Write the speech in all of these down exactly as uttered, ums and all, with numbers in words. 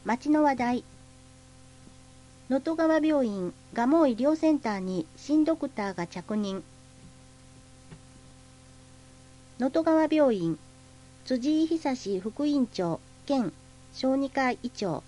町の話題。能登川病院蒲生医療センターに新ドクターが着任。能登川病院辻井久志副院長兼小児科医長。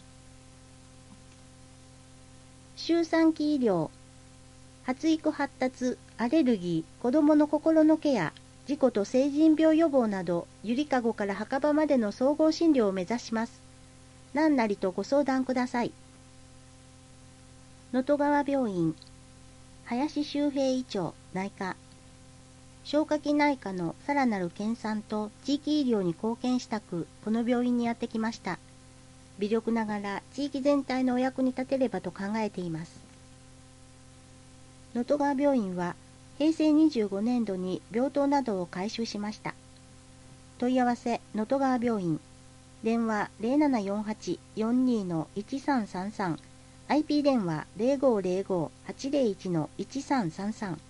周産期医療、発育発達、アレルギー、子どもの心のケア、事故と成人病予防など、ゆりかごから墓場までの総合診療を目指します。何なりとご相談ください。能登川病院林周平医長内科。消化器内科のさらなる研鑽と地域医療に貢献したく、この病院にやってきました。微力ながら地域全体のお役に立てればと考えています。能登川病院はへいせいにじゅうごねんどに病棟などを改修しました。問い合わせ能登川病院、電話 ゼロななよんはち よんに いちさんさんさん、アイピー 電話 ゼロごゼロご はちゼロいち いちさんさんさん。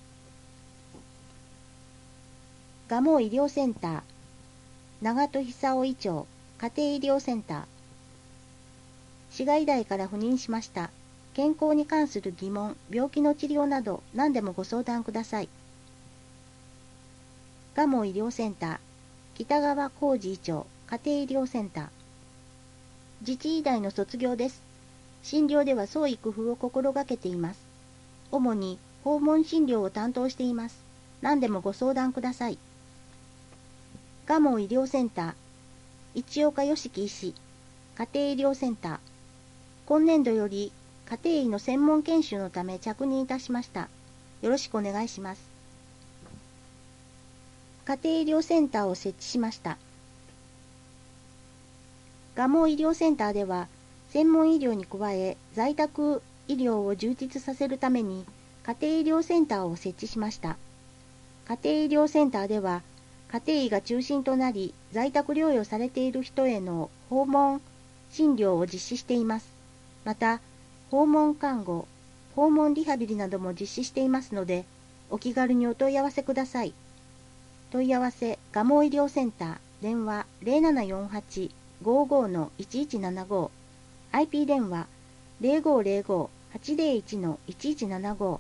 蒲生医療センター長戸久夫医長家庭医療センター。市外医大から赴任しました。健康に関する疑問、病気の治療など何でもご相談ください。蒲生医療センター北川浩二医長家庭医療センター。自治医大の卒業です。診療では創意工夫を心がけています。主に訪問診療を担当しています。何でもご相談ください。蒲生医療センター市岡良樹医師家庭医療センター。今年度より家庭医の専門研修のため着任いたしました。よろしくお願いします。家庭医療センターを設置しました。蒲生医療センターでは専門医療に加え在宅医療を充実させるために家庭医療センターを設置しました。家庭医療センターでは家庭医が中心となり在宅療養されている人への訪問診療を実施しています。また訪問看護、訪問リハビリなども実施していますのでお気軽にお問い合わせください。問い合わせ蒲生医療センター電話 ゼロななよんはち ごご いちいちななご、アイピー 電話 ゼロごゼロご はちゼロいち いちいちななご。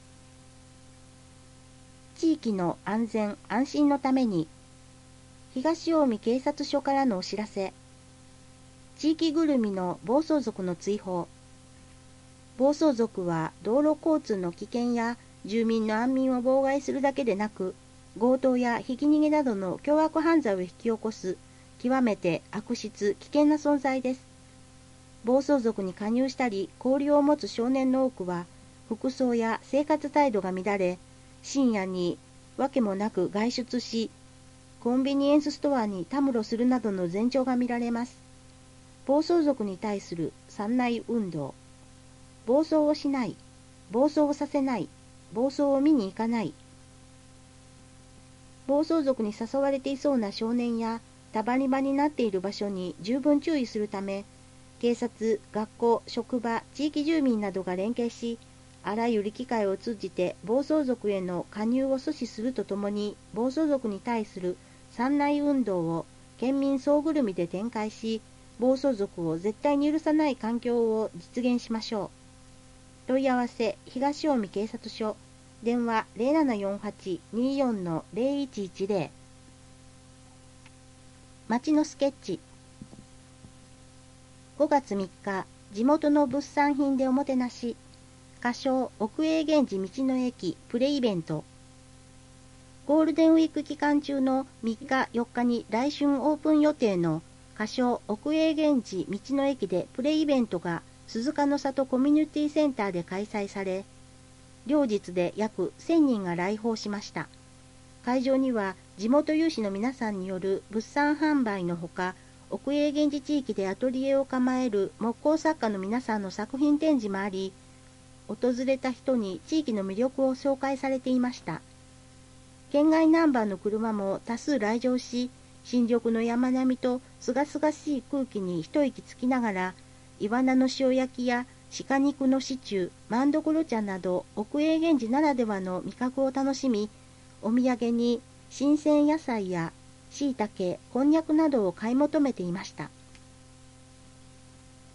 地域の安全安心のために東近江警察署からのお知らせ。地域ぐるみの暴走族の追放。暴走族は道路交通の危険や住民の安眠を妨害するだけでなく、強盗やひき逃げなどの凶悪犯罪を引き起こす極めて悪質危険な存在です。暴走族に加入したり交流を持つ少年の多くは服装や生活態度が乱れ、深夜にわけもなく外出し、コンビニエンスストアにたむろするなどの前兆が見られます。暴走族に対する三内運動。暴走をしない、暴走をさせない、暴走を見に行かない。暴走族に誘われていそうな少年やたまり場になっている場所に十分注意するため、警察、学校、職場、地域住民などが連携し、あらゆる機会を通じて暴走族への加入を阻止するとともに、暴走族に対する三内運動を県民総ぐるみで展開し、暴走族を絶対に許さない環境を実現しましょう。問い合わせ東近江警察署電話 ゼロななよんはち によん ゼロいちいちゼロ。町のスケッチ。ごがつみっか、地元の物産品でおもてなし。仮称奥永源寺道の駅プレイベント。ゴールデンウィーク期間中のみっかよっかに来春オープン予定の仮称奥永源寺道の駅でプレイベントが鈴鹿の里コミュニティセンターで開催され、両日で約せんにんが来訪しました。会場には地元有志の皆さんによる物産販売のほか、奥永源寺地域でアトリエを構える木工作家の皆さんの作品展示もあり、訪れた人に地域の魅力を紹介されていました。県外ナンバーの車も多数来場し、新緑の山並みとすがすがしい空気に一息つきながら、イワナの塩焼きや鹿肉のシチュー、マンドコロ茶など奥永源寺ならではの味覚を楽しみ、お土産に新鮮野菜や椎茸、こんにゃくなどを買い求めていました。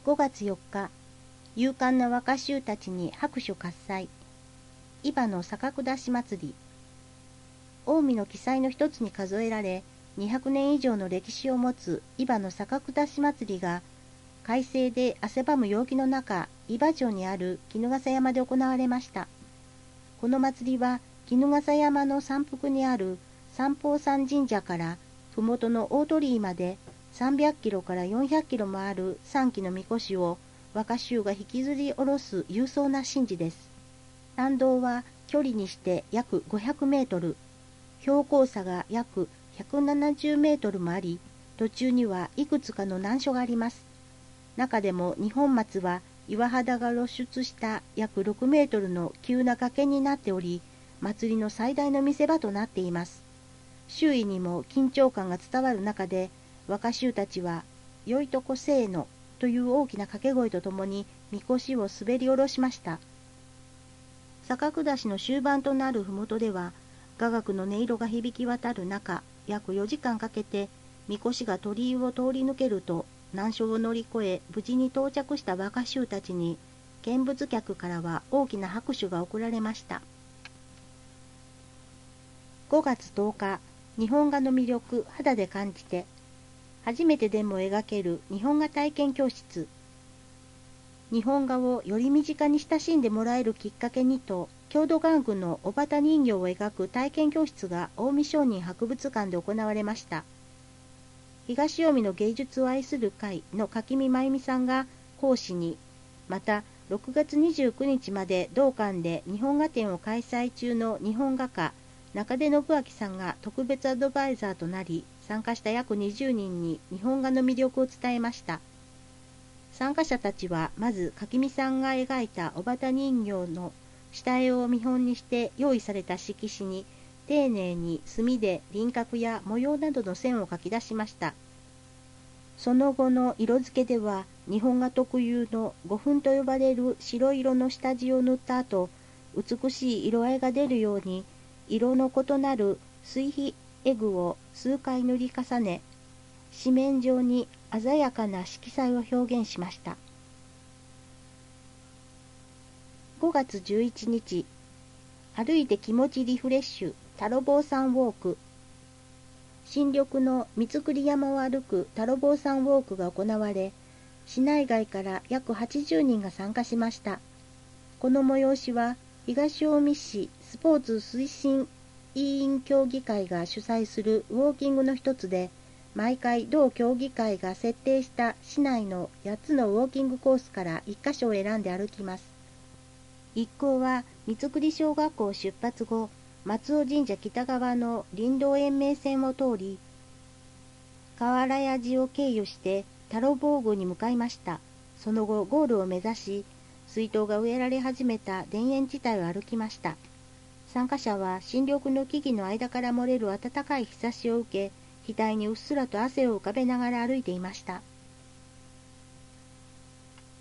ごがつよっか、勇敢な若衆たちに拍手喝采。伊庭の酒下し祭り。近江の記載の一つに数えられ、にひゃくねん以上の歴史を持つ伊庭の酒下し祭りが、快晴で汗ばむ陽気の中、伊庭町にある衣笠山で行われました。この祭りは、衣笠山の山腹にある三宝山神社から、麓の大鳥居までさんびゃっキロからよんひゃっキロもある三基のみこしを若衆が引きずり下ろす勇壮な神事です。参道は距離にして約ごひゃくメートル、標高差が約ひゃくななじゅうメートルもあり、途中にはいくつかの難所があります。中でも二本松は岩肌が露出した約ろくメートルの急な崖になっており、祭りの最大の見せ場となっています。周囲にも緊張感が伝わる中で、若衆たちは、よいとこせーのという大きな掛け声とともに、みこしを滑り下ろしました。坂下しの終盤となる麓では、雅楽の音色が響き渡る中、約よじかんかけて、みこしが鳥居を通り抜けると、難所を乗り越え、無事に到着した若衆たちに、見物客からは大きな拍手が送られました。ごがつとおか、日本画の魅力、肌で感じて、初めてでも描ける日本画体験教室。日本画をより身近に親しんでもらえるきっかけにと、郷土玩具のおばた人形を描く体験教室が近江商人博物館で行われました。東近江の芸術を愛する会の柿見真由美さんが講師に、またろくがつにじゅうくにちまで同館で日本画展を開催中の日本画家、中出信明さんが特別アドバイザーとなり、参加した約にじゅうにんに日本画の魅力を伝えました。参加者たちはまず柿見さんが描いたおばた人形の下絵を見本にして用意された色紙に丁寧に墨で輪郭や模様などの線を描き出しました。その後の色付けでは日本画特有の胡粉と呼ばれる白色の下地を塗った後、美しい色合いが出るように色の異なる水皮絵具を数回塗り重ね、紙面上に鮮やかな色彩を表現しました。ごがつじゅういちにち、歩いて気持ちリフレッシュ、太郎坊さんウォーク。新緑の三栗山を歩く太郎坊さんウォークが行われ、市内外から約はちじゅうにんが参加しました。この催しは、東近江市スポーツ推進委員協議会が主催するウォーキングの一つで、毎回同協議会が設定した市内のやっつのウォーキングコースからいっかしょを選んで歩きます。一行は三栗小学校出発後、松尾神社北側の林道延命線を通り、河原谷寺を経由して太郎坊宮に向かいました。その後ゴールを目指し、水筒が植えられ始めた田園地帯を歩きました。参加者は新緑の木々の間から漏れる暖かい日差しを受け、額にうっすらと汗を浮かべながら歩いていました。